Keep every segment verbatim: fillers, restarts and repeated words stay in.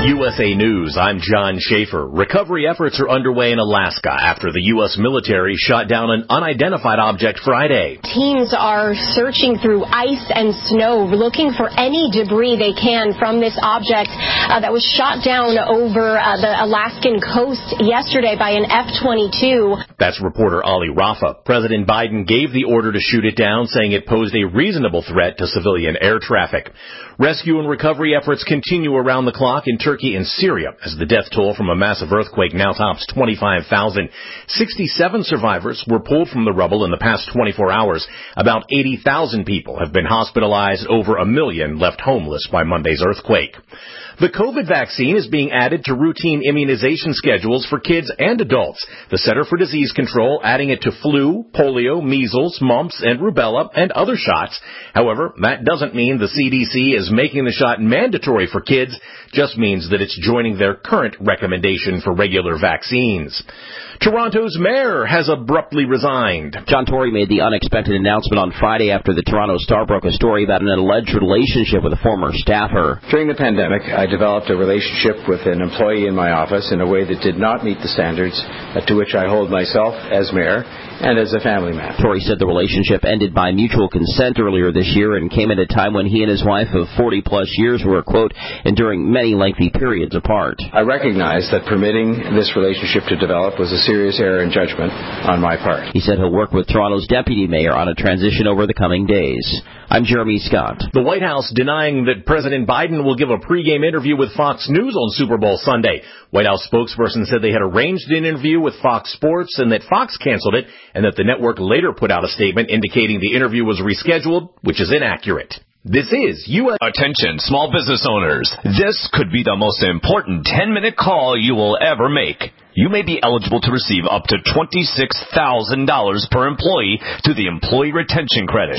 U S A News, I'm John Schaefer. Recovery efforts are underway in Alaska after the U S military shot down an unidentified object Friday. Teams are searching through ice and snow, looking for any debris they can from this object uh, that was shot down over uh, the Alaskan coast yesterday by an F twenty-two. That's reporter Ali Rafa. President Biden gave the order to shoot it down, saying it posed a reasonable threat to civilian air traffic. Rescue and recovery efforts continue around the clock in Turkey and Syria as the death toll from a massive earthquake now tops twenty-five thousand. sixty-seven survivors were pulled from the rubble in the past twenty-four hours. About eighty thousand people have been hospitalized, over a million left homeless by Monday's earthquake. The COVID vaccine is being added to routine immunization schedules for kids and adults. The Center for Disease Control adding it to flu, polio, measles, mumps, and rubella, and other shots. However, that doesn't mean the C D C is making the shot mandatory for kids, just means that it's joining their current recommendation for regular vaccines. Toronto's mayor has abruptly resigned. John Tory made the unexpected announcement on Friday after the Toronto Star broke a story about an alleged relationship with a former staffer. During the pandemic, I developed a relationship with an employee in my office in a way that did not meet the standards to which I hold myself as mayor and as a family man. Tory said the relationship ended by mutual consent earlier this year and came at a time when he and his wife of forty-plus years were, quote, enduring many lengthy periods apart. I recognize that permitting this relationship to develop was a serious error in judgment on my part. He said he'll work with Toronto's deputy mayor on a transition over the coming days. I'm Jeremy Scott. The White House denying that President Biden will give a pregame interview with Fox News on Super Bowl Sunday. White House spokesperson said they had arranged an interview with Fox Sports and that Fox canceled it, and that the network later put out a statement indicating the interview was rescheduled, which is inaccurate. This is U S Attention, small business owners. This could be the most important ten-minute call you will ever make. You may be eligible to receive up to twenty-six thousand dollars per employee through the Employee Retention Credit.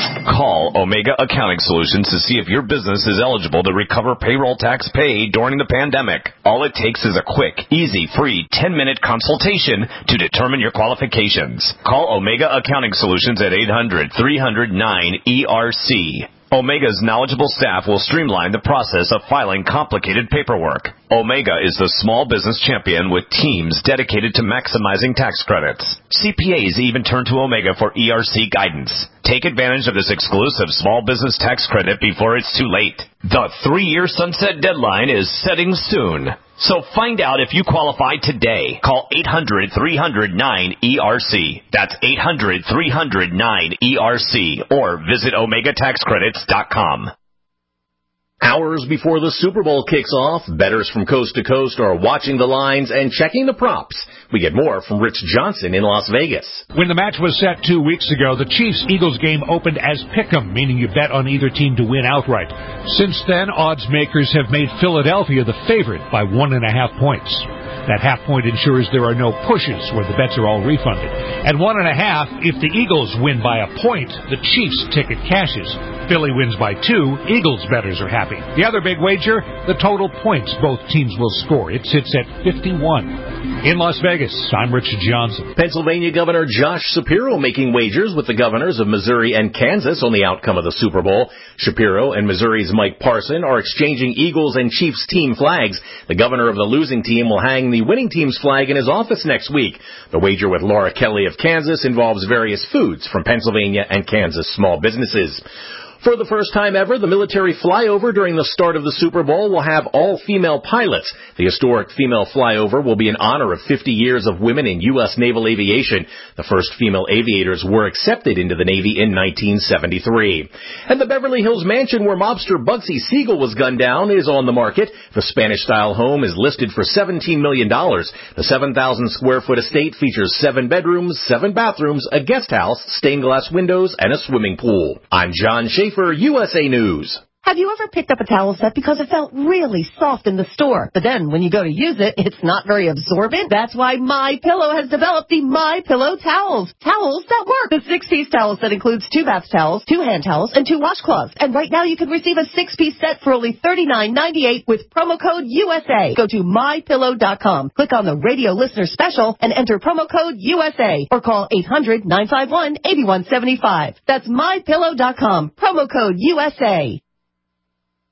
Call Omega Accounting Solutions to see if your business is eligible to recover payroll tax paid during the pandemic. All it takes is a quick, easy, free ten-minute consultation to determine your qualifications. Call Omega Accounting Solutions at eight hundred, three hundred, nine E R C. Omega's knowledgeable staff will streamline the process of filing complicated paperwork. Omega is the small business champion with teams dedicated to maximizing tax credits. C P As even turn to Omega for E R C guidance. Take advantage of this exclusive small business tax credit before it's too late. The three-year sunset deadline is setting soon. So find out if you qualify today. Call eight hundred, three hundred, nine E R C. That's eight hundred, three hundred, nine E R C. Or visit omega tax credits dot com. Hours before the Super Bowl kicks off, bettors from coast to coast are watching the lines and checking the props. We get more from Rich Johnson in Las Vegas. When the match was set two weeks ago, the Chiefs-Eagles game opened as pick'em, meaning you bet on either team to win outright. Since then, odds makers have made Philadelphia the favorite by one and a half points. That half point ensures there are no pushes where the bets are all refunded. At one and a half, if the Eagles win by a point, the Chiefs ticket cashes. Philly wins by two, Eagles bettors are happy. The other big wager, the total points both teams will score. It sits at fifty-one. In Las Vegas, I'm Richard Johnson. Pennsylvania Governor Josh Shapiro making wagers with the governors of Missouri and Kansas on the outcome of the Super Bowl. Shapiro and Missouri's Mike Parson are exchanging Eagles and Chiefs team flags. The governor of the losing team will hang the winning team's flag in his office next week. The wager with Laura Kelly of Kansas involves various foods from Pennsylvania and Kansas small businesses. For the first time ever, the military flyover during the start of the Super Bowl will have all-female pilots. The historic female flyover will be in honor of fifty years of women in U S naval aviation. The first female aviators were accepted into the Navy in nineteen seventy-three. And the Beverly Hills mansion where mobster Bugsy Siegel was gunned down is on the market. The Spanish-style home is listed for seventeen million dollars. The seven thousand square foot estate features seven bedrooms, seven bathrooms, a guest house, stained glass windows, and a swimming pool. I'm John Schaefer for U S A News. Have you ever picked up a towel set because it felt really soft in the store, but then when you go to use it, it's not very absorbent? That's why MyPillow has developed the MyPillow towels. Towels that work. The six-piece towel set includes two bath towels, two hand towels, and two washcloths. And right now you can receive a six-piece set for only thirty-nine ninety-eight with promo code U S A. Go to my pillow dot com, click on the radio listener special, and enter promo code U S A, or call eight hundred, nine five one, eight one seven five. That's my pillow dot com, promo code U S A.